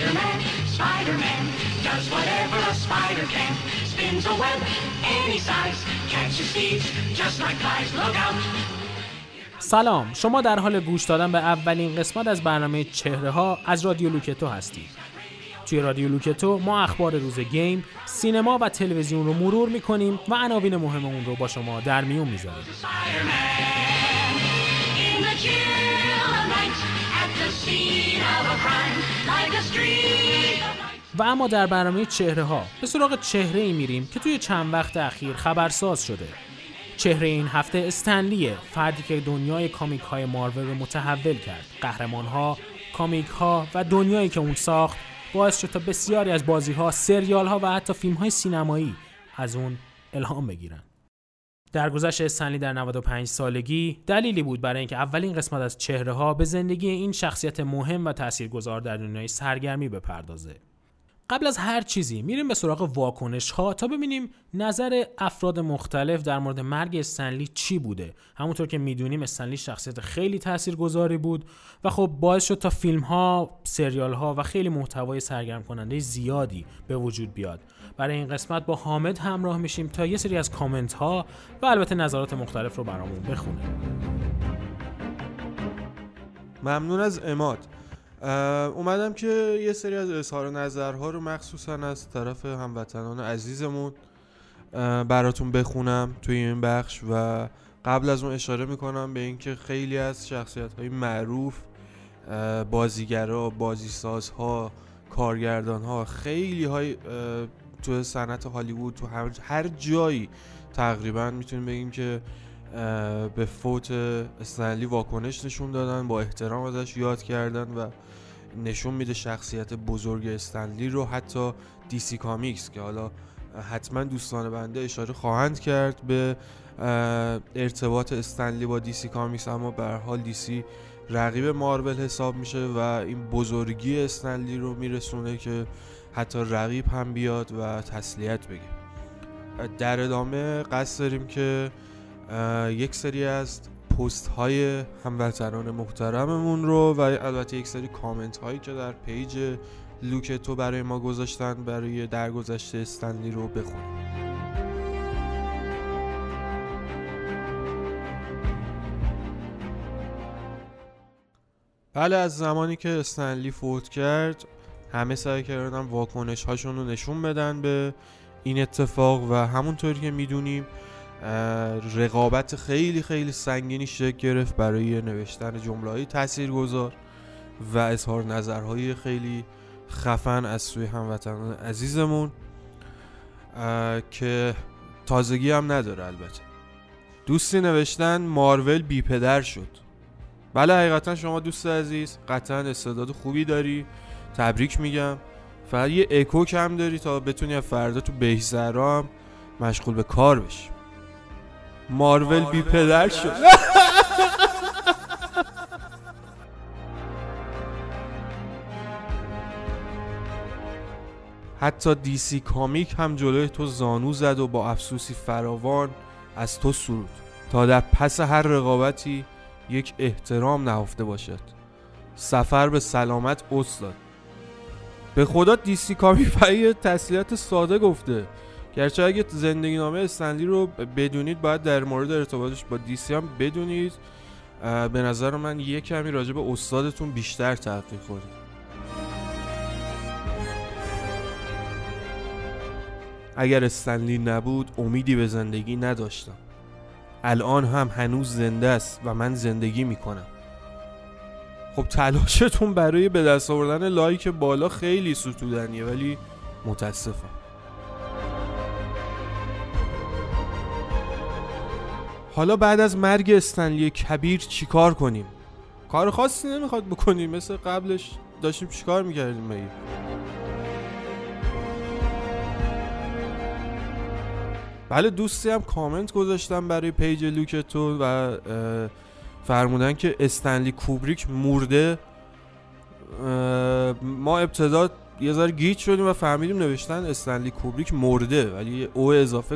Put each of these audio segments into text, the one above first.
Spider-Man, Spider-Man does whatever a spider can. Spins a web any size, catches thieves just like flies. Look out. سلام، شما در حال گوش دادن به اولین قسمت از برنامه چهره‌ها از رادیو لوکتو هستید. توی رادیو لوکتو ما اخبار روز گیم، سینما و تلویزیون رو مرور می‌کنیم و عناوین مهم اون رو با شما در میون می‌ذاریم. و اما در برنامه چهره‌ها به سراغ چهره‌ای میریم که توی چند وقت اخیر خبرساز شده. چهره این هفته استنلیه، فردی که دنیای کامیک های مارول رو متحول کرد. قهرمان ها، کامیک ها و دنیایی که اون ساخت باعث شد تا بسیاری از بازی ها، سریال ها و حتی فیلم های سینمایی از اون الهام بگیرن. درگذشت استنلی در 95 سالگی دلیلی بود برای اینکه اولین قسمت از چهره ها به زندگی این شخصیت مهم و تاثیرگذار در دنیای سرگرمی بپردازه. قبل از هر چیزی میریم به سراغ واکنش ها تا ببینیم نظر افراد مختلف در مورد مرگ استنلی چی بوده. همونطور که میدونیم استنلی شخصیت خیلی تاثیرگذاری بود و خب باعث شد تا فیلم ها، سریال ها و خیلی محتوای سرگرم کننده زیادی به وجود بیاد. برای این قسمت با حامد همراه میشیم تا یه سری از کامنت ها و البته نظرات مختلف رو برامون بخونه. ممنون از عماد. اومدم که یه سری از اظهار نظرها رو مخصوصا از طرف هموطنان عزیزمون براتون بخونم توی این بخش و قبل از اون اشاره میکنم به اینکه خیلی از شخصیت‌های معروف، بازیگرا، بازیسازها، کارگردانها، خیلی های تو صنعت هالیوود تو هر جایی تقریبا میتونیم بگیم که به فوت استنلی واکنش نشون دادن، با احترام ازش یاد کردن و نشون میده شخصیت بزرگ استنلی رو. حتی دیسی کامیکس که حالا حتما دوستان بنده اشاره خواهند کرد به ارتباط استنلی با دیسی کامیکس، اما به هر حال دیسی رقیب مارول حساب میشه و این بزرگی استنلی رو میرسونه که حتی رقیب هم بیاد و تسلیت بگه. در ادامه قصد داریم که یک سری از پست های هموطنان محترممون رو و البته یک سری کامنت هایی که در پیج لوکتو برای ما گذاشتن برای درگذشت استنلی رو بخونیم. بله، از زمانی که استنلی فوت کرد همه سعی کردن واکنش هاشون رو نشون بدن به این اتفاق و همونطوری که میدونیم رقابت خیلی خیلی سنگینی شکل گرفت برای نوشتن جمله‌های تاثیرگذار و اظهار نظرهای خیلی خفن از سوی هموطنان عزیزمون که تازگی هم نداره. البته دوستی نوشتن مارول بی پدر شد. بله، حقیقتا شما دوست عزیز قطعا استعداد خوبی داری، تبریک میگم. فقط یه اکو کم داری تا بتونی فردا تو بهزرا هم مشغول به کار بشی. مارول بی پدر شد. حتی دیسی کامیک هم جلوی تو زانو زد و با افسوسی فراوان از تو سرود تا در پس هر رقابتی یک احترام نهفته باشد. سفر به سلامت استاد. به خدا دیسی کامیک فقط تسلیت ساده گفته، گرچه اگه زندگی نامه استنلی رو بدونید باید در مورد ارتباطش با دیسی هم بدونید. به نظر من یه کمی راجع به استادتون بیشتر تحقیق کنید. اگر استنلی نبود امیدی به زندگی نداشتم. الان هم هنوز زنده است و من زندگی میکنم. خب تلاشتون برای به دست آوردن لایک بالا خیلی ستودنیه ولی متاسفم. حالا بعد از مرگ استنلی کبیر چی کار کنیم؟ کار خاصی نمیخواد بکنیم، مثل قبلش داشتیم چی کار میکردیم بگیم. بله، دوستی هم کامنت گذاشتن برای پیج لوکتو و فرمودن که استنلی کوبریک مرده. ما ابتدا یه ذره گیج شدیم و فهمیدیم نوشتن استنلی کوبریک مرده ولی او اضافه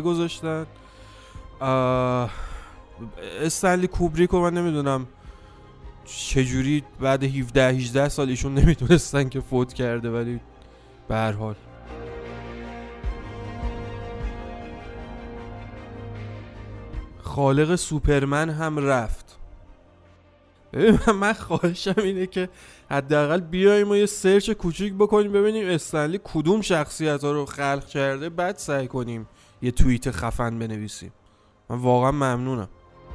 چجوری بعد 17-18 سال ایشون نمیتونستن که فوت کرده، ولی به هر حال خالق سوپرمن هم رفت. من خواهشم اینه که حداقل بیایم و یه سرچ کوچیک بکنیم ببینیم استنلی کدوم شخصیت ها رو خلق کرده، بعد سعی کنیم یه توییت خفن بنویسیم. من واقعا ممنونم.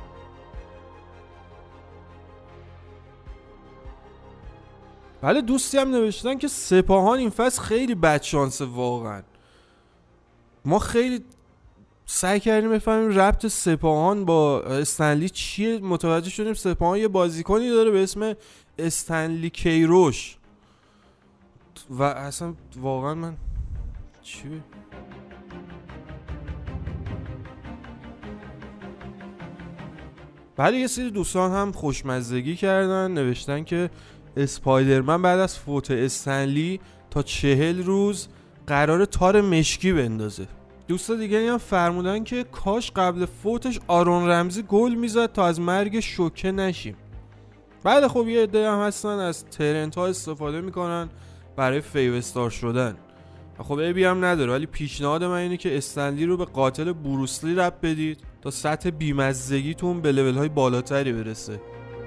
بله دوستی هم نوشتن که سپاهان این فصل خیلی بدشانسه واقعا. ما خیلی سعی کردیم بفهمیم ربط سپاهان با استنلی چیه، متوجه شدیم سپاهان یه بازیکنی داره به اسم استنلی کیروش و اصلا واقعا من چی؟ بعد یه سری دوستان هم خوشمزدگی کردن، نوشتن که اسپایدرمن بعد از فوت استنلی تا 40 روز قرار تار مشکی بندازه. دوستا دیگری هم فرمودن که کاش قبل فوتش آرون رمزی گل میزد تا از مرگ شوکه نشیم. بعد خب یه عده هم هستن از ترنت ها استفاده میکنن برای فیو استار شدن. خب عیبی هم نداره، ولی پیشنهاد من اینه که استنلی رو به قاتل بروسلی ربط بدید تا سطح بیمزدگیتون به لول های بالاتری برسه.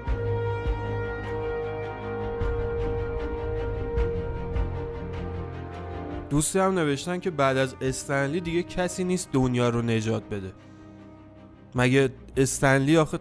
دوستی هم نوشتن که بعد از استنلی دیگه کسی نیست دنیا رو نجات بده. مگه استنلی آخه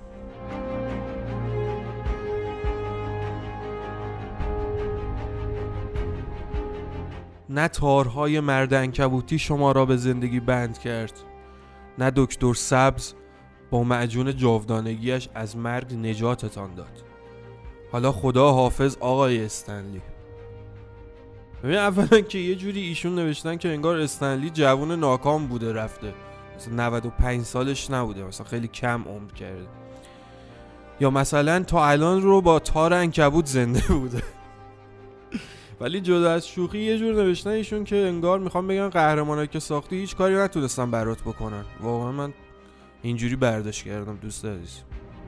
نه تارهای مردعنکبوتی شما را به زندگی بند کرد، نه دکتر سبز با معجون جاودانگیش از مرگ نجاتتان داد. حالا خدا حافظ آقای استنلی. ببین اولا که یه جوری ایشون نوشتن که انگار استنلی جوون ناکام بوده رفته، مثلا 95 سالش نبوده، مثلا خیلی کم عمر کرده، یا مثلا تا الان رو با تار عنکبوت زنده بوده. ولی جدا از شوخی یه جور نوشتن ایشون که انگار میخوام بگن قهرمانایی که ساختی هیچ کاری نتونستن برات بکنن. واقعا من اینجوری برداشت کردم دوست عزیز.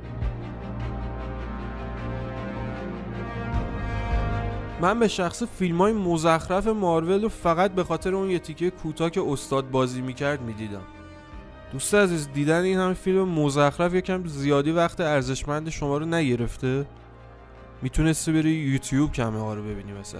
من به شخص فیلم‌های مزخرف مارول رو فقط به خاطر اون یه تیکه کوتاه که استاد بازی میکرد میدیدم. دوست عزیز دیدن این همه فیلم مزخرف یکم زیادی وقت ارزشمند شما رو نگرفته؟ میتونستی بری یوتیوب کمه ها رو ببینی مثلا.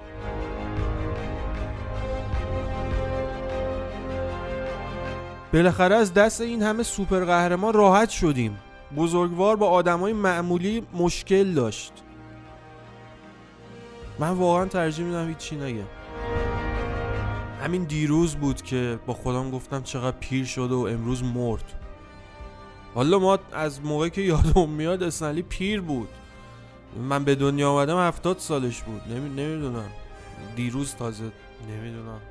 بالاخره از دست این همه سوپر قهرمان راحت شدیم. بزرگوار با آدمای معمولی مشکل داشت. من واقعا ترجیح میدم هیچی نگم. همین دیروز بود که با خودم گفتم چقدر پیر شده و امروز مرد. حالا ما از موقعی که یادم میاد استنلی پیر بود. من به دنیا آمدم 70 سالش بود. نمیدونم دیروز تازه نمیدونم.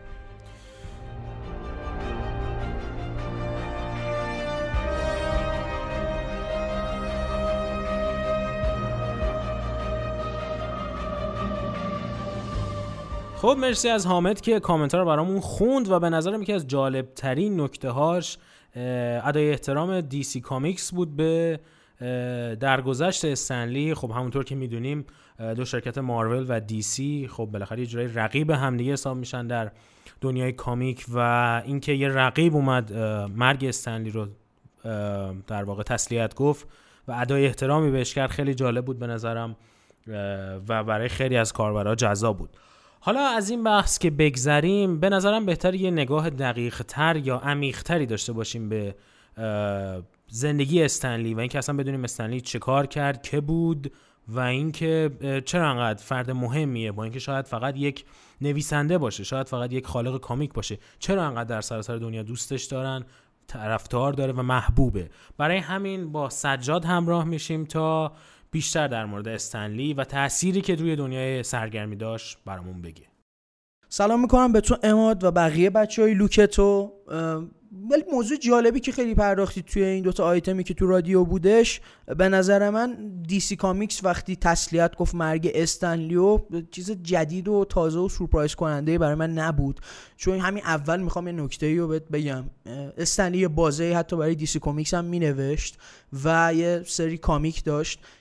خب مرسی از حامد که کامنت رو برامون خوند و به نظرم یکی از جالب ترین نکته هاش ادای احترام DC کامیکس بود به درگذشت استنلی. خب همونطور که میدونیم دو شرکت مارول و DC خب بالاخره یه جورای رقیب همدیگه حساب میشن در دنیای کامیک و اینکه یه رقیب اومد مرگ استنلی رو در واقع تسلیت گفت و ادای احترامی بهش کرد خیلی جالب بود به نظرم و برای خیلی از کاربرا جذاب بود. حالا از این بحث که بگذریم به نظرم بهتر یه نگاه دقیق تر یا عمیق تری داشته باشیم به زندگی استنلی و اینکه اصلا بدونیم استنلی چه کار کرد، که بود و اینکه چرا انقدر فرد مهمیه، با اینکه شاید فقط یک نویسنده باشه، شاید فقط یک خالق کامیک باشه، چرا انقدر در سراسر دنیا دوستش دارن، طرفدار داره و محبوبه. برای همین با سجاد همراه میشیم تا بیشتر در مورد استنلی و تأثیری که روی دنیای سرگرمی داشت برامون بگه. سلام میکنم به تو اماد و بقیه بچهای لوکتو. ولی موضوع جالبی که خیلی پرداختید توی این دوتا آیتمی که تو رادیو بودش، به نظر من DC کامیکس وقتی تسلیت گفت مرگ استنلیو چیز جدید و تازه و سورپرایز کننده برای من نبود، چون همین اول میخوام یه نکته‌ای رو بهت بگم. استنلی بازی حتی برای DC کامیکس هم مینوشت و یه سری کامیک داشت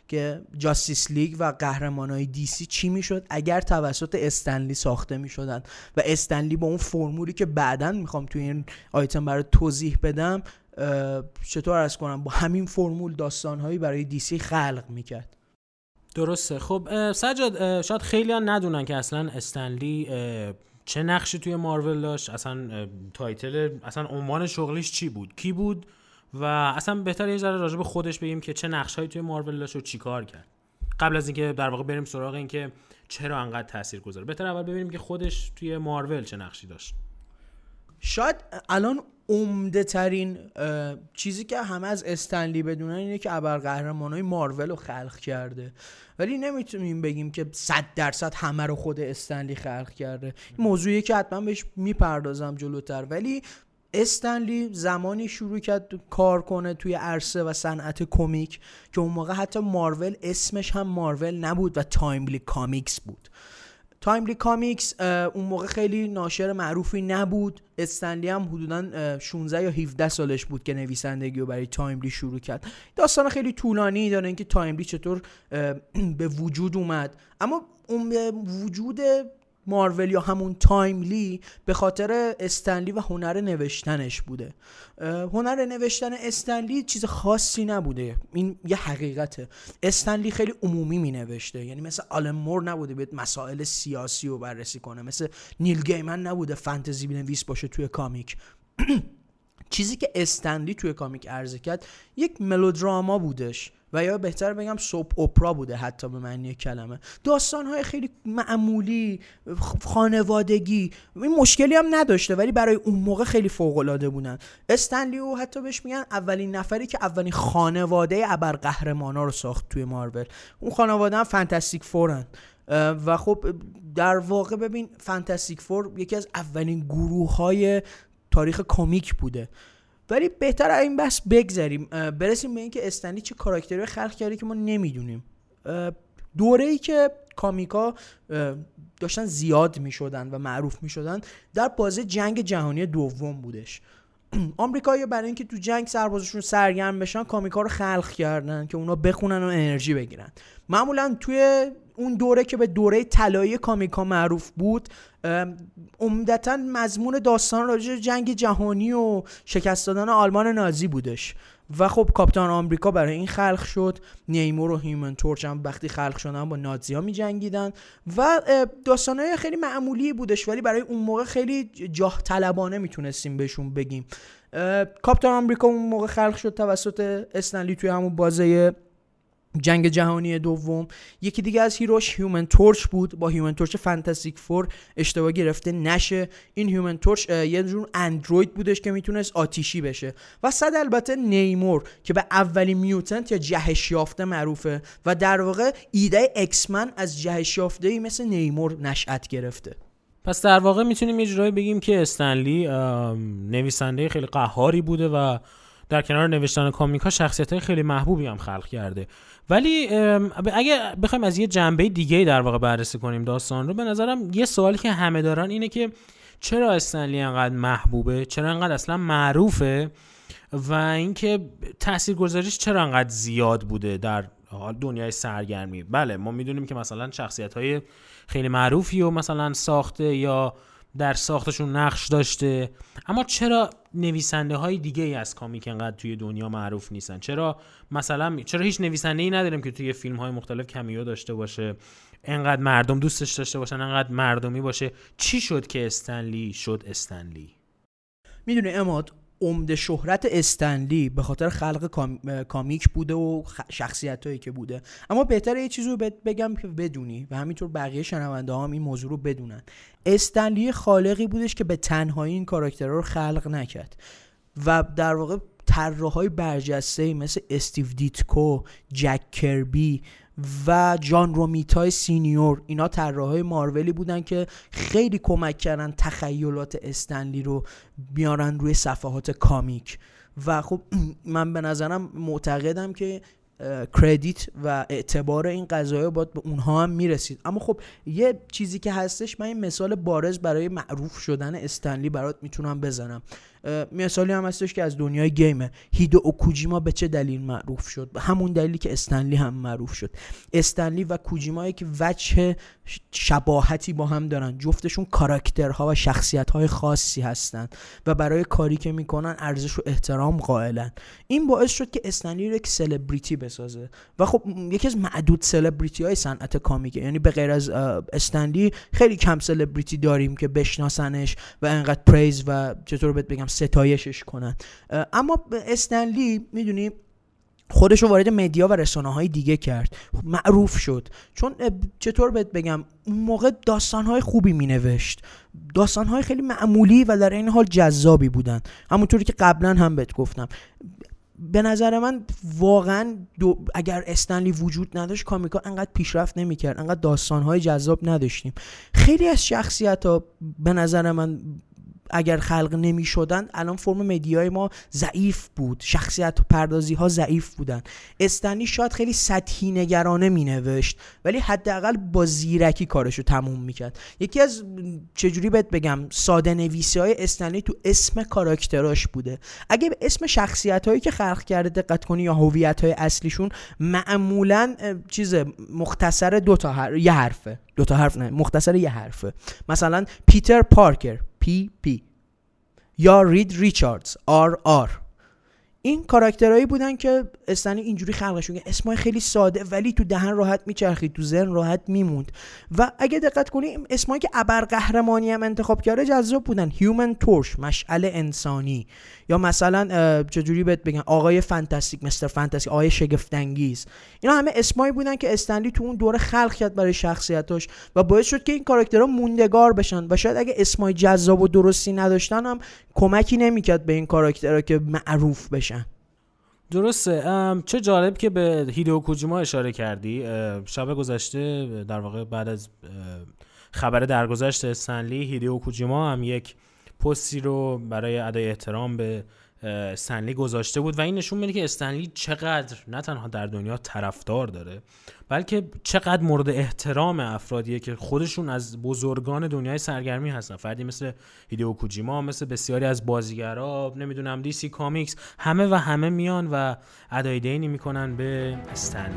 که جاستیس لیگ و قهرمانای دیسی چی میشد اگر توسط استنلی ساخته میشدن و استنلی با اون فرمولی که بعداً میخوام توی این آیتم برای توضیح بدم چطور عرض کنم با همین فرمول داستانهایی برای دیسی خلق میکرد. درسته. خب سجاد، شاید خیلی ها ندونن که اصلا استنلی چه نقشی توی مارول داشت، اصلا تایتل، اصلا عنوان شغلیش چی بود، کی بود، و اصلا بهتره یه ذره راجع به خودش بگیم که چه نقشایی توی مارول داشت و چی کار کرد قبل از اینکه در واقع بریم سراغ این که چرا انقدر تاثیرگذاره. بهتره اول ببینیم که خودش توی مارول چه نقشی داشت. شاید الان عمده ترین چیزی که همه از استنلی بدونن اینه که ابرقهرمانای مارول رو خلق کرده، ولی نمیتونیم بگیم که 100% همه رو خود استنلی خلق کرده. این موضوعی که حتما بهش میپردازم جلوتر، ولی استنلی زمانی شروع کرد کار کنه توی عرصه و صنعت کمیک که اون موقع حتی مارول اسمش هم مارول نبود و تایملی کامیکس بود. تایملی کامیکس اون موقع خیلی ناشر معروفی نبود. استنلی هم حدوداً 16 یا 17 سالش بود که نویسندگی رو برای تایملی شروع کرد. داستان خیلی طولانی داره اینکه تایملی چطور به وجود اومد، اما اون به وجود مارول یا همون تایملی به خاطر استنلی و هنر نوشتنش بوده. هنر نوشتن استنلی چیز خاصی نبوده، این یه حقیقته. استنلی خیلی عمومی می نوشته، یعنی مثل آلن مور نبوده بیاد مسائل سیاسی رو بررسی کنه، مثل نیل گیمن نبوده فانتزی بنویس باشه توی کامیک. چیزی که استنلی توی کامیک عرضه کرد یک ملودراما بودش، و یا بهتر بگم سوپ اپرا بوده حتی به معنی کلمه. داستان‌های خیلی معمولی، خانوادگی، این مشکلی هم نداشته ولی برای اون موقع خیلی فوق‌العاده بودن. استنلی و حتی بهش میگن اولین نفری که اولین خانواده ابرقهرمانا رو ساخت توی مارول. اون خانواده هم فانتاستیک فورن و خب در واقع ببین فانتاستیک فور یکی از اولین گروه‌های تاریخ کمیک بوده. ولی بهتر این بحث بگذاریم، برسیم به این که استنلی چه کاراکتری خلق کرده که ما نمیدونیم. دوره‌ای که کامیکا داشتن زیاد میشدن و معروف میشدن در بازه جنگ جهانی دوم بودش. آمریکایی‌ها برای اینکه تو جنگ سربازشون سرگرم بشن کامیکا رو خلق کردن که اونا بخونن و انرژی بگیرن. معمولا توی اون دوره که به دوره طلایی کامیکا معروف بود، عمدتاً مضمون داستان راجع به جنگ جهانی و شکست دادن آلمان نازی بودش و خب کاپیتان آمریکا برای این خلق شد. نیمور و هیومن تورچ هم وقتی خلق شدن با نازی‌ها می‌جنگیدن و داستانای خیلی معمولی بودش، ولی برای اون موقع خیلی جاه طلبانه میتونستیم بهشون بگیم. کاپیتان آمریکا اون موقع خلق شد توسط استنلی توی همون بازه جنگ جهانی دوم. یکی دیگه از هیروش هیومن تورچ بود، با هیومن تورچ فانتاستیک فور اشتباه گرفته نشه. این هیومن تورچ یه جور اندروید بودش که میتونست آتیشی بشه و صد البته نیمور که به اولین میوتنت یا جهش یافته معروفه و در واقع ایده ایکس من از جهش یافته‌ای مثل نیمور نشأت گرفته. پس در واقع میتونیم یه جورایی بگیم که استنلی نویسنده خیلی قهاری بوده و در کنار نوشتن کامیک‌ها شخصیت‌های خیلی محبوبی هم خلق کرده. ولی اگه بخوایم از یه جنبه دیگه در واقع بررسی کنیم داستان رو، به نظرم یه سوالی که همه دارن اینه که چرا استنلی انقدر محبوبه، چرا انقدر اصلا معروفه و اینکه تاثیرگذاریش چرا انقدر زیاد بوده در دنیای سرگرمی. بله ما میدونیم که مثلا شخصیت‌های خیلی معروفی و مثلا ساخته یا در ساختشون نقش داشته، اما چرا نویسنده های دیگه ای از کامیک انقدر توی دنیا معروف نیستن؟ چرا هیچ نویسنده ای نداریم که توی فیلم های مختلف کمیو داشته باشه، انقدر مردم دوستش داشته باشن، انقدر مردمی باشه؟ چی شد که استنلی شد استنلی؟ میدونی عماد، عمده شهرت استنلی به خاطر خلق کامیک بوده و شخصیتایی که بوده، اما بهتره یه چیزی رو بگم که بدونی و همینطور بقیه شنونده هم این موضوع رو بدونن. استنلی خالقی بودش که به تنهایی این کاراکترها رو خلق نکرد و در واقع طراحای برجسته‌ای مثل استیو دیتکو، جک کربی و جان رومیتا سینیور، اینا طراحای مارولی بودن که خیلی کمک کردن تخیلات استنلی رو بیارن روی صفحات کامیک و خب من به نظرم معتقدم که کردیت و اعتبار این قضايا باید به اونها هم میرسید. اما خب یه چیزی که هستش، من این مثال بارز برای معروف شدن استنلی برات میتونم بزنم. مثالی هم هستش که از دنیای گیمه. هیدئو کوجیما به چه دلیل معروف شد؟ به همون دلیلی که استنلی هم معروف شد. استنلی و کوجیما که وجه شباهتی با هم دارن، جفتشون کاراکترها و شخصیت‌های خاصی هستن و برای کاری که میکنن ارزش و احترام قائلن. این باعث شد که استنلی رو یک سلبریتی بسازه و خب یکی از معدود سلبریتی‌های صنعت کامیکه. یعنی به غیر از استنلی خیلی کم سلبریتی داریم که بشناسنش و انقدر پریز و چطور بهت بگم ستایشش کنن. اما استنلی میدونی خودش رو وارد مدیا و رسانه‌های دیگه کرد، معروف شد، چون چطور بهت بگم اون موقع داستان‌های خوبی مینوشت، داستان‌های خیلی معمولی و در این حال جذابی بودن. همونطوری که قبلا هم بهت گفتم، به نظر من واقعا اگر استنلی وجود نداشت کامیکا انقدر پیشرفت نمی‌کرد، انقدر داستان‌های جذاب نداشتیم. خیلی از شخصیت‌ها به نظر من اگر خلق نمی شدن الان فرم مدیای ما ضعیف بود، شخصیت و پردازی ها ضعیف بودن. استنلی شاید خیلی سطحی نگرانه می نوشت ولی حداقل با زیرکی کارشو تموم می کرد. یکی از چجوری بهت بگم ساده نویسی های استنلی تو اسم کاراکتراش بوده. اگه به اسم شخصیت هایی که خلق کرده دقت کنی یا هویت های اصلیشون معمولا چیز مختصر مختصر یه حرفه. مثلا پیتر پارکر PP یا رید ریچاردز RR. این کاراکترهایی بودن که استنلی اینجوری خلقشون که اسمای خیلی ساده ولی تو دهن راحت میچرخید، تو ذهن راحت میموند. و اگه دقت کنیم اسمایی که ابرقهرمانی هم انتخاب کرده جذاب بودن. هیومن تورچ، مشعل انسانی، یا مثلا چجوری بهت بگم آقای فانتاستیک، مستر فانتاستیک، آقای شگفت انگیز. اینا همه اسمایی بودن که استنلی تو اون دوره خلق کرد برای شخصیتاش و باعث شد که این کاراکترها موندگار بشن و شاید اگه اسمای جذاب و درستی نداشتن هم کمکی نمیکرد به این کاراکترها که معروف بشن. درسته. چه جالب که به هیدئو کوجیما اشاره کردی. شب گذشته در واقع بعد از خبر درگذشت استنلی، هیدئو کوجیما هم یک پستی رو برای ادای احترام به استنلی گذاشته بود و این نشون میده که استنلی چقدر نه تنها در دنیا طرفدار داره بلکه چقدر مورد احترام افرادیه که خودشون از بزرگان دنیای سرگرمی هستن. فردی مثل هیدئو کوجیما، مثل بسیاری از بازیگرا، نمیدونم دیسی کامیکس، همه میان و ادای دینی میکنن به استنلی.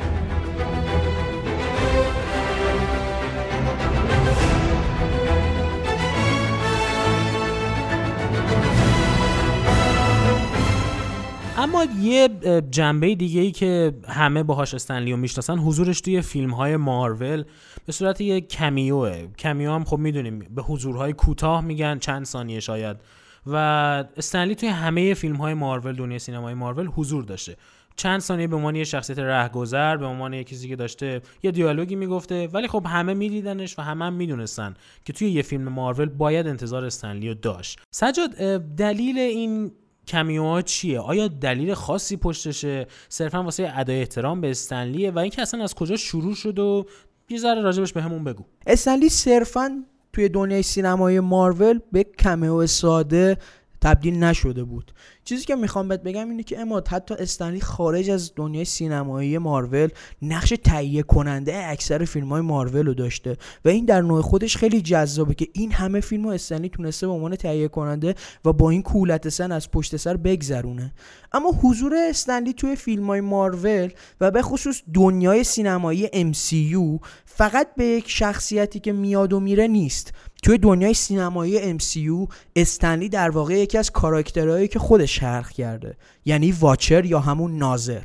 اما یه جنبه دیگه‌ای که همه باهاش استنلی رو میشناسن حضورش توی فیلم‌های مارول به صورت یه کمیوه. کمیو هم خب میدونیم به حضورهای کوتاه میگن، چند ثانیه شاید، و استنلی توی همه فیلم‌های مارول، دنیای سینمای مارول حضور داشته. چند ثانیه به عنوان یه شخصیت رهگذر، به عنوان یه کسی که داشته یه دیالوگی میگفته، ولی خب همه میدیدنش و همه میدونستن که توی یه فیلم مارول باید انتظار استنلی رو داشت. سجاد، دلیل این کمیوها چیه؟ آیا دلیل خاصی پشتشه؟ صرفا واسه ادای احترام به استنلیه؟ و اینکه اصلا از کجا شروع شد و یه ذره راجبش بهمون بگو. استنلی صرفا توی دنیای سینمای مارول به کمیو ساده تبدیل نشده بود. چیزی که میخوام بهت بگم اینه که اما حتی استنلی خارج از دنیای سینمایی مارول نقش تهیه کننده اکثر فیلم‌های مارول رو داشته و این در نوع خودش خیلی جذابه که این همه فیلمو استنلی تونسته به عنوان تهیه کننده و با این کولت سن از پشت سر بگذرونه. اما حضور استنلی توی فیلم‌های مارول و به خصوص دنیای سینمایی MCU فقط به یک شخصیتی که میاد و میره نیست. توی دنیای سینمایی MCU استنلی در واقع یکی از کاراکترهایی که خودش خلق کرده، یعنی واچر یا همون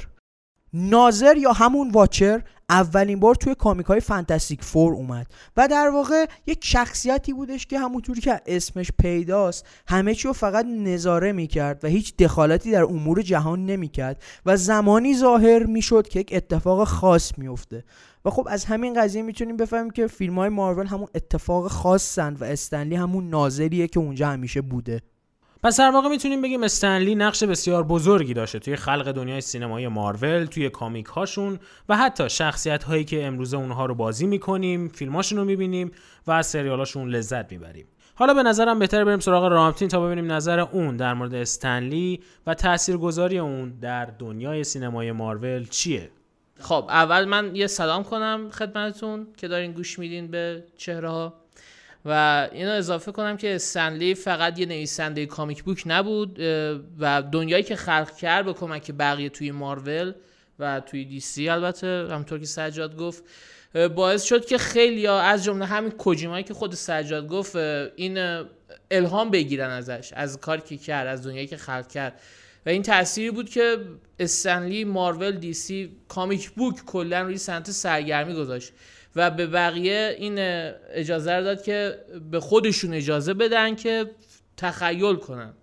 ناظر یا همون واچر اولین بار توی کامیک‌های فانتاستیک فور اومد و در واقع یک شخصیتی بودش که همونطوری که اسمش پیداست همه چی رو فقط نظاره میکرد و هیچ دخالتی در امور جهان نمیکرد و زمانی ظاهر میشد که یک اتفاق خاص میفته. و خب از همین قضیه میتونیم بفهمیم که فیلم‌های مارول همون اتفاق خاصن و استنلی همون ناظریه که اونجا همیشه بوده. پس در واقع میتونیم بگیم استنلی نقش بسیار بزرگی داشته توی خلق دنیای سینمایی مارول، توی کامیک هاشون و حتی شخصیت هایی که امروزه اونها رو بازی میکنیم، فیلماشون رو میبینیم و از سریالاشون لذت میبریم. حالا به نظرم بهتره بریم سراغ رامتین تا ببینیم نظر اون در مورد استنلی و تاثیرگذاری اون در دنیای سینمای مارول چیه. خب اول من یه سلام کنم خدمتتون که دارین گوش میدین به چهره ها و اینو اضافه کنم که استنلی فقط یه نویسنده کامیک بوک نبود و دنیایی که خلق کرد به کمک بقیه توی مارول و توی دی سی البته همونطور که سجاد گفت باعث شد که خیلیا از جمله همین کوجیمایی که خود سجاد گفت این الهام بگیرن ازش، از کاری که کرد، از دنیایی که خلق کرد و این تأثیری بود که استنلی، مارول، دی سی، کامیک بوک کلا روی صنعت سرگرمی گذاشت و به بقیه این اجازه رو داد که به خودشون اجازه بدن که تخیل کنن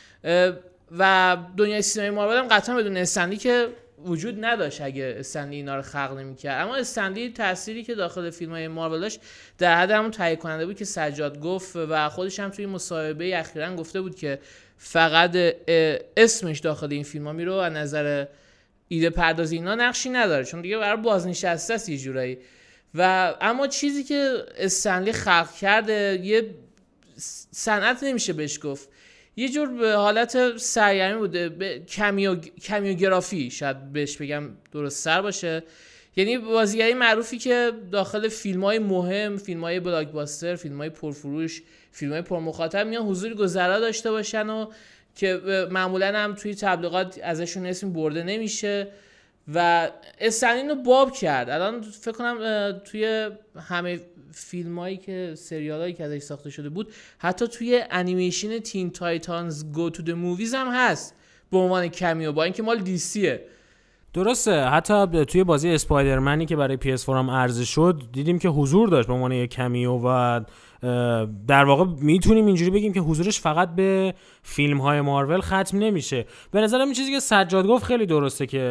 و دنیای سینمای مارول هم قطعا بدون استنلی که وجود نداشت اگه استنلی اینا رو خلق نمی‌کرد. اما استنلی تأثیری که داخل فیلم‌های مارول داشت در حد همون تهیه کننده بود که سجاد گفت و خودش هم توی مصاحبه اخیراً گفته بود که فقط اسمش داخل این فیلم‌ها میره و از نظر ایده پردازی اینا نقشی نداره چون دیگه برای بازنشسته است یه جورایی. و اما چیزی که استنلی خلق کرده یه صنعت نمیشه بهش گفت، یه جور به حالت سرگرمی بوده، به کمیوگرافی شاید بهش بگم درست سر باشه، یعنی بازیگری معروفی که داخل فیلم‌های مهم، فیلم‌های بلاکباستر، فیلم‌های پرفروش، فیلم‌های پرمخاطب میان حضور گذرا داشته باشن و که معمولاً هم توی تبلیغات ازشون اسم برده نمیشه و استنلی رو باب کرد. الان فکر کنم توی همه فیلمایی که سریالایی که ازش ساخته شده بود حتی توی انیمیشن تین تایتانز گو تو د موویز هم هست به عنوان کمیو، با اینکه مال دی سیه. درسته، حتی توی بازی اسپایدرمنی که برای PS4 هم عرضه شد دیدیم که حضور داشت به عنوان یک کمیو و در واقع میتونیم اینجوری بگیم که حضورش فقط به فیلم های مارول ختم نمیشه. به نظرم این چیزی که سجاد گفت خیلی درسته که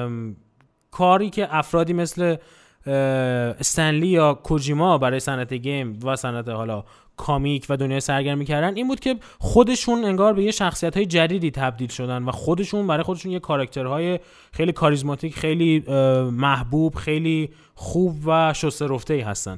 کاری که افرادی مثل استنلی یا کوجیما برای صنعت گیم و صنعت حالا کامیک و دنیای سرگرمی کردن این بود که خودشون انگار به یه شخصیت‌های جدیدی تبدیل شدن و خودشون برای خودشون یه کاراکترهای خیلی کاریزماتیک، خیلی محبوب، خیلی خوب و شسته رفته‌ای هستن.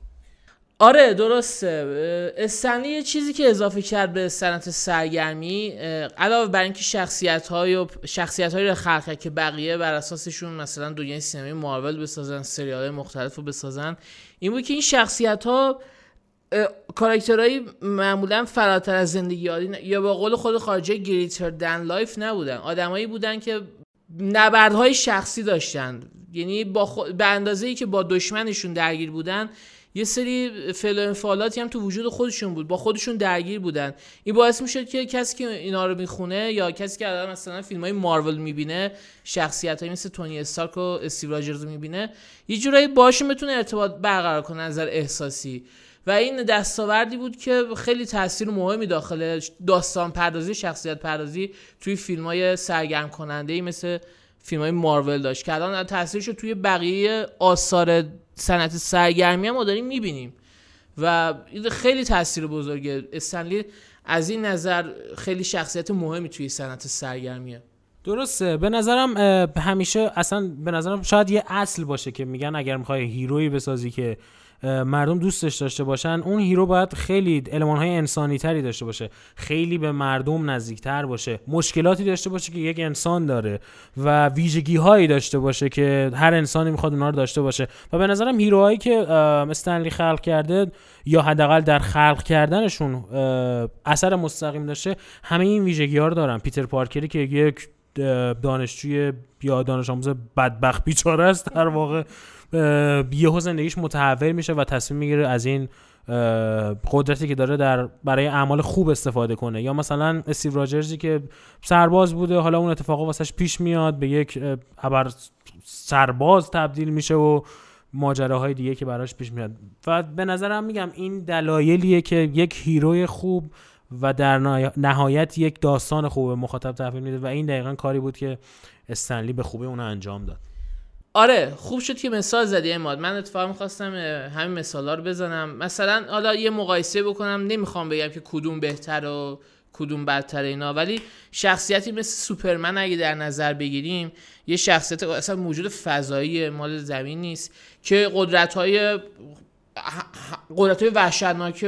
آره درسته. استنلی یه چیزی که اضافه کرد به صنعت سرگرمی علاوه بر اینکه شخصیت‌های رو خلق کرد که بقیه بر اساسشون مثلا دنیای سینمای مارول بسازن، سریال‌های مختلف رو بسازن، این بود که این شخصیت‌ها کاراکترهای معمولا فراتر از زندگی عادی یا با قول خود خارجی گریتر دن لایف نبودن، آدمایی بودن که نبردهای شخصی داشتن، یعنی به اندازه‌ای که با دشمنشون درگیر بودن یه سری فعل و انفعالاتی هم تو وجود خودشون بود، با خودشون درگیر بودن. این باعث میشد که کسی که اینا رو میخونه یا کسی که الان مثلا فیلم‌های مارول میبینه، شخصیتایی مثل تونی استارک و استیو راجرز میبینه، یه جورایی باشون بتونه ارتباط برقرار کنه از نظر احساسی و این دستاوردی بود که خیلی تاثیر مهمی داخل داستان پردازی، شخصیت پردازی توی فیلم‌های سرگرم کننده‌ای مثل فیلم‌های مارول داشت که الان تاثیرش رو توی بقیه آثار صنعت سرگرمی هم ما داریم می‌بینیم و این خیلی تاثیر بزرگه. استنلی از این نظر خیلی شخصیت مهمی توی صنعت سرگرمیه. درسته. به نظرم همیشه اصلا به نظرم شاید یه اصل باشه که میگن اگر می‌خوای هیرویی بسازی که مردم دوستش داشته باشن، اون هیرو باید خیلی المان‌های انسانی تری داشته باشه، خیلی به مردم نزدیکتر باشه، مشکلاتی داشته باشه که یک انسان داره و ویژگی‌هایی داشته باشه که هر انسانی میخواد اونها رو داشته باشه. و به نظرم هیروهایی که استنلی خلق کرده یا حداقل در خلق کردنشون اثر مستقیم داشته همه این ویژگی‌ها رو دارن. پیتر پارکری که یک دانشجوی یا دانش آموز بدبخت بیچاره است، در واقع یهو زندگیش متحول میشه و تصمیم میگیره از این قدرتی که داره برای اعمال خوب استفاده کنه. یا مثلا استیو راجرزی که سرباز بوده، حالا اون اتفاقا واسش پیش میاد، به یک ابر سرباز تبدیل میشه و ماجراهای دیگه که براش پیش میاد. و به نظرم میگم این دلایلیه که یک هیروی خوب و در نهایت یک داستان خوب به مخاطب تحویل میده و این دقیقاً کاری بود که استنلی به خوبی اون انجام داد. آره خوب شد که مثال زدی اماد. من اتفاقا می‌خواستم همین مثالا رو بزنم. مثلا حالا یه مقایسه بکنم، نمیخوام بگم که کدوم بهتر و کدوم بدتر اینا، ولی شخصیتی مثل سوپرمن اگه در نظر بگیریم، یه شخصیت اصلا موجود فضایی مال زمین نیست که قدرت‌های قدرت‌های وحشتناک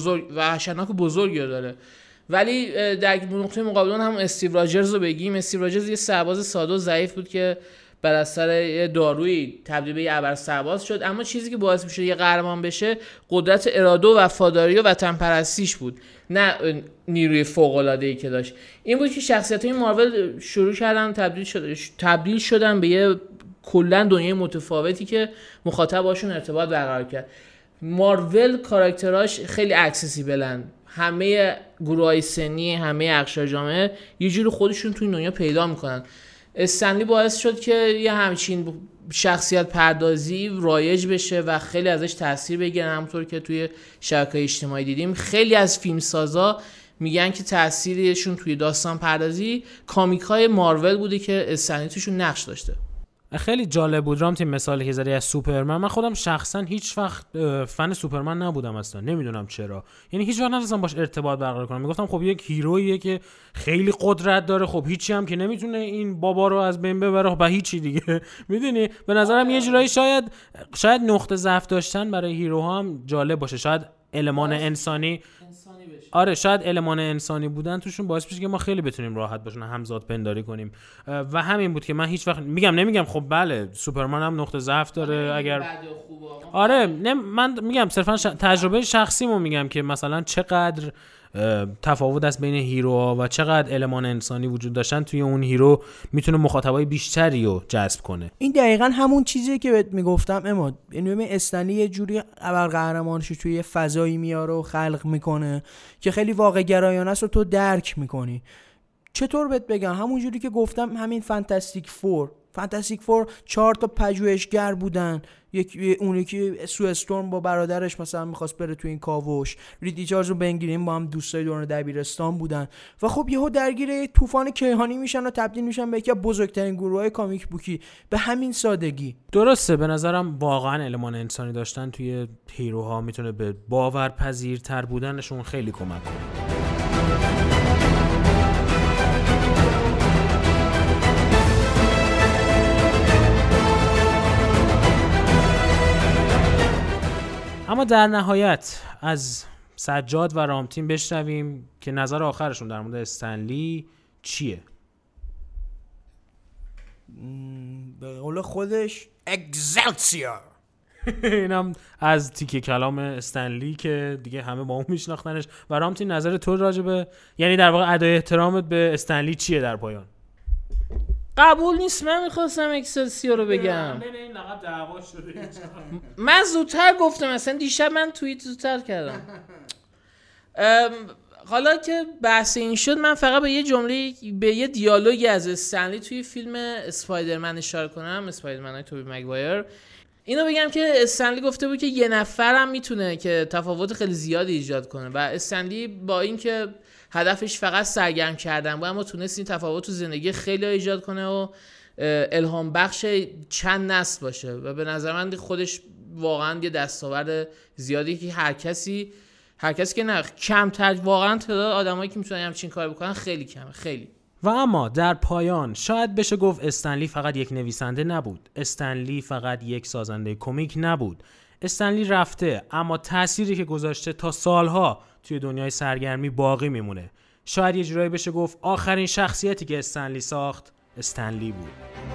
بزرگی داره. ولی در نقطه مقابل اون هم استیو راجرز رو بگیم. استیو راجرز یه سرباز ساده و ضعیف بود که بر اثر دارویی تبدیل به یه ابرسرباز شد، اما چیزی که باعث میشه یه قهرمان بشه قدرت اراده و وفاداری و وطن پرستیش بود، نه نیروی فوق العاده ای که داشت. این بود که شخصیت‌های مارول شروع کردن تبدیل شدن به یه کلا دنیای متفاوتی که مخاطب باشون ارتباط برقرار کرد. مارول کاراکتراش خیلی اکسسیبلن، همه گروهای سنی، همه اقشار جامعه یه جوری خودشون تو این دنیا پیدا میکنن. استنلی باعث شد که یه همچین شخصیت پردازی رایج بشه و خیلی ازش تاثیر بگیرن. همونطور که توی شبکه‌های اجتماعی دیدیم، خیلی از فیلمسازا میگن که تاثیرشون توی داستان پردازی کامیک‌های مارول بوده که استنلی توشون نقش داشته. خیلی جالب بود رامتین مثالی که زدی از سوپرمن. من خودم شخصا هیچ وقت فن سوپرمن نبودم اصلا، نمیدونم چرا، یعنی هیچ وقت نتونستم باش ارتباط برقرار کنم. میگفتم خب یک هیرویه که خیلی قدرت داره، خب هیچی هم که نمیتونه این بابا رو از بین ببره و هیچی دیگه. میدونی به نظرم یه جورایی شاید نقطه ضعف داشتن برای هیروها هم جالب باشه. شاید المان انسانی آره شاید المان انسانی بودن توشون باعث بشه که ما خیلی بتونیم راحت باشون همزاد پنداری کنیم و همین بود که من هیچ وقت نمیگم خب بله سوپرمن هم نقطه ضعف داره اگر آره من میگم صرفا تجربه شخصیمو میگم که مثلا چقدر تفاوت است بین هیروها و چقدر المان انسانی وجود داشتن توی اون هیرو میتونه مخاطبای بیشتری رو جذب کنه. این دقیقاً همون چیزیه که بهت میگفتم اماد، یعنی استنلی یه جوری ابرقهرمانش توی فضایی میاره و خلق میکنه که خیلی واقع گرایانه است و تو درک میکنی. چطور بهت بگم، همون جوری که گفتم همین فانتاستیک فور 4 تا پژوهشگر بودن، اونی که سو استورم با برادرش مثلا میخواست بره تو این کاوش، رید ریچاردز و بن گرین با هم دوستای دوران دبیرستان بودن و خب یهو درگیر طوفان کیهانی میشن و تبدیل میشن به یکی از بزرگترین گروه‌های کامیک بوکی به همین سادگی. درسته، به نظرم واقعا المان انسانی داشتن توی هیروها میتونه به باورپذیرتر بودنشون خیلی کمک کنه. اما در نهایت از سجاد و رامتین بشنویم که نظر آخرشون در مورد استنلی چیه؟ به قول خودش اگزلسیور. اینم از تیکه کلام استنلی که دیگه همه با اون میشناختنش. و رامتین نظر تو راجبه، یعنی در واقع ادای احترامت به استنلی چیه در پایان؟ قبول نیست، من میخواستم اکسلسیور رو بگم. این لقب دعوا شده. من زودتر گفتم، مثلا دیشب من توییت زودتر کردم. حالا که بحث این شد، من فقط به یه جمله، به یه دیالوگی از استنلی توی فیلم اسپایدرمن اشاره کنم، اسپایدرمن‌های توبی مگوایر. اینو بگم که استنلی گفته بود که یه نفرم میتونه که تفاوت خیلی زیادی ایجاد کنه و استنلی با اینکه هدفش فقط سرگرم کردن بود، اما تونست این تفاوت تو زندگی خیلی ایجاد کنه و الهام بخش چند نسل باشه و به نظر من خودش واقعا یه دستاورد زیادی که هر کسی که نه کمتر، واقعا تعداد آدمایی که میتونن همچین کار بکنن خیلی کمه، خیلی. و اما در پایان شاید بشه گفت استنلی فقط یک نویسنده نبود، استنلی فقط یک سازنده کمیک نبود. استنلی رفته اما تأثیری که گذاشته تا سالها توی دنیای سرگرمی باقی میمونه. شاید یه جورایی بشه گفت آخرین شخصیتی که استنلی ساخت استنلی بود.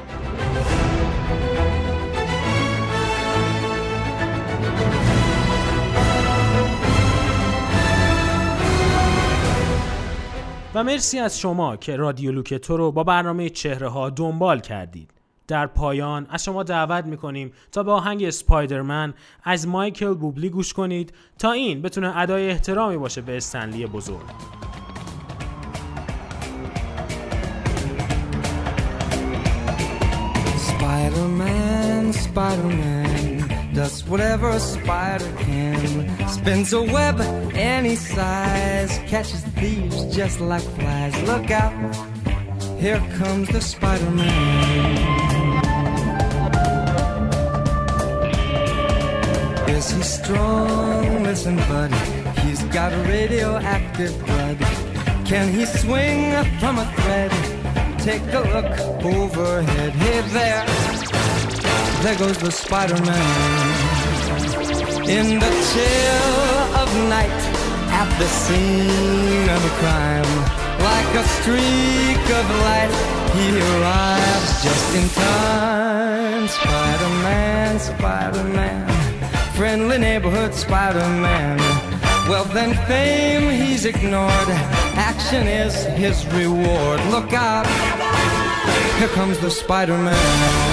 و مرسی از شما که رادیو لوکتو رو با برنامه چهره ها دنبال کردید. در پایان از شما دعوت میکنیم تا به آهنگ اسپایدرمن از مایکل بوبلی گوش کنید تا این بتونه ادای احترامی باشه به استنلی بزرگ. Spider-Man, Spider-Man does whatever a spider can. Spins a web any size, catches thieves just like flies. Look out, here comes the Spider-Man. Is he strong? Listen, buddy, he's got radioactive blood. Can he swing from a thread? Take a look overhead. Hey there goes the Spider-Man. In the chill of night, at the scene of a crime, like a streak of light, he arrives just in time. Spider-Man, Spider-Man, friendly neighborhood Spider-Man. Wealth and fame he's ignored, action is his reward. Look out, here comes the Spider-Man.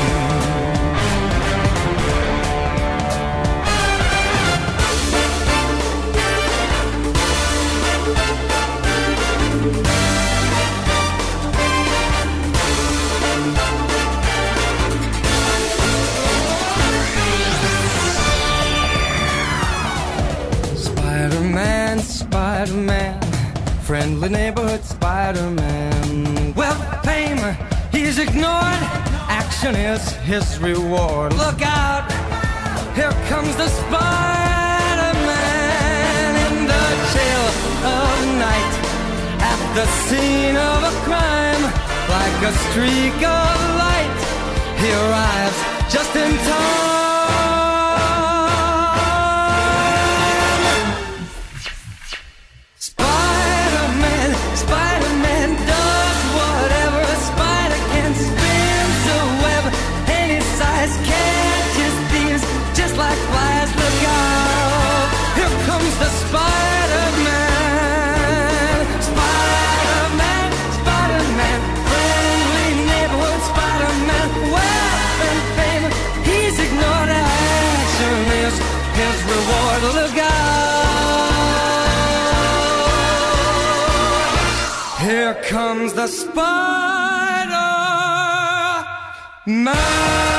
Spider-Man, Spider-Man, friendly neighborhood Spider-Man. Well, fame, he's ignored, action is his reward. Look out, here comes the Spider-Man. In the chill of night, at the scene of a crime, like a streak of light, he arrives just in time. Spider-Man does whatever a spider can, spins a web any size, catches thieves just like flies. Look out, here comes the Spider-Man. Spider-Man, Spider-Man, friendly neighborhood Spider-Man. Wealth and fame, he's ignored, action is his reward. Look out, here comes the Spider-Man.